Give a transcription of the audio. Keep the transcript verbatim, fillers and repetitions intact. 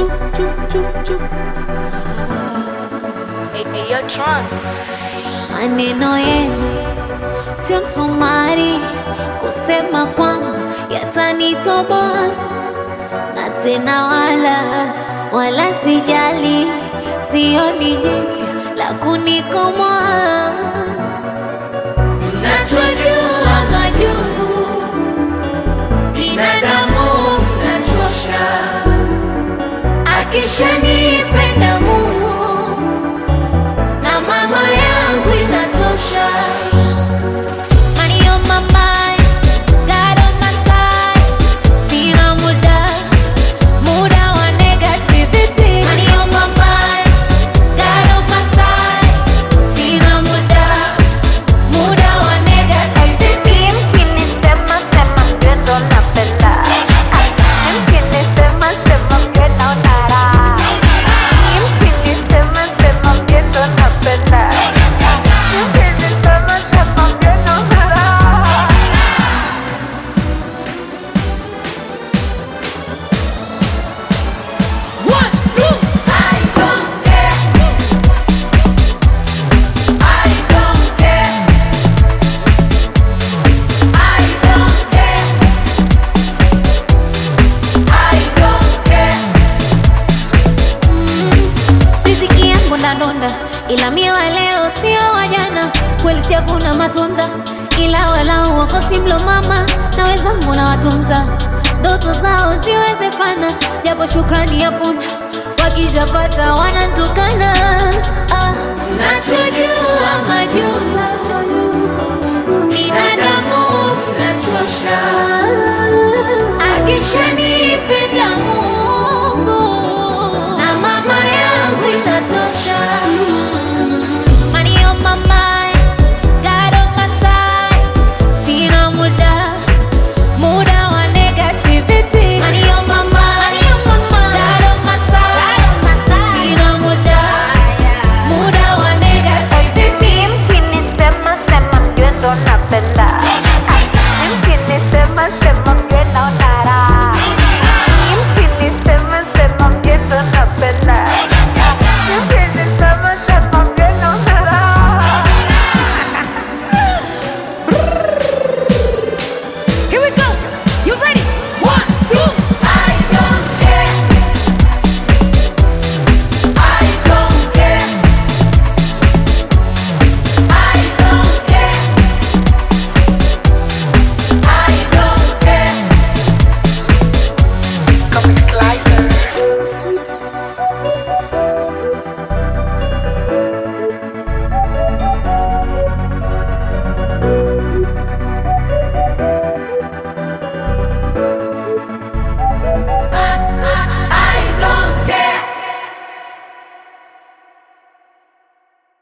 chu chu chu chu. Hey, hey, yo, Tron. Maneno yenu sio msumari kusema kwamba yatanitoboa, na tena wala wala sijali, sioni jipya la kunikomoa. Mnachojua majungu binadamu mnachosha, akishanipenda Mungu na mama yangu inatosha. Money on my mind, God on my side, sina muda, muda wa negativity. Money on my mind, God on my side, sina muda, muda wa negativity. Mkinisema sema mpendo napenda, mkinisema sema mpendo nara, mkinisema sema mpendo napenda, mkinisema sema mpendo nara. One, two. I don't care. I don't care. I don't care. I don't care. Riziki yangu ndadonda, ila miwa leo sio wajana. Kweli sijavuna matunda, ila walau wakosi mlo mama na wezangu na watunza. Ndoto zao ziwezefana, japo shukrani ya punda, wakijapata wanantukana. Ah, Mnachojua